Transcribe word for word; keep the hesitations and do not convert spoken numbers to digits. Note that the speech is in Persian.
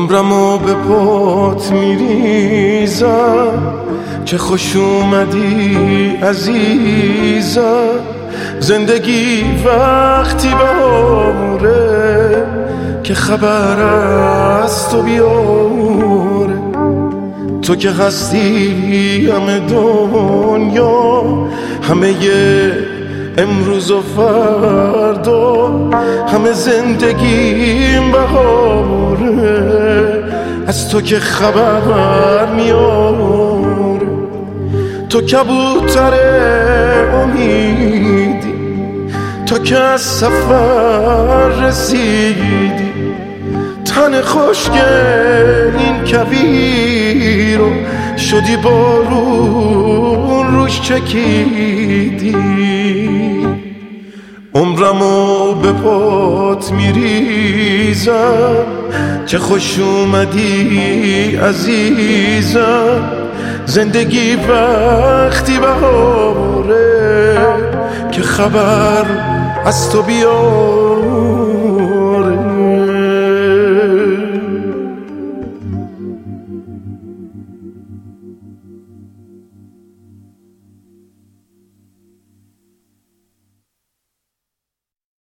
عمرمو به پات میریزم که خوش اومدی عزیزم. زندگی وقتی بهاره که خبر از تو بیاره. تو که هستی همه دنیا، همه ی امروز و فردا، همه زندگیم بهاره از تو که خبر میاره. تو کبوتر امیدی، تو که از سفر رسیدی، تن خوشگل این کویر رو شدی بارون روش چکیدی. عمرمو به پات میریزم که خوش اومدی عزیزم. زندگی وقتی بهاره که خبر از تو بیاره.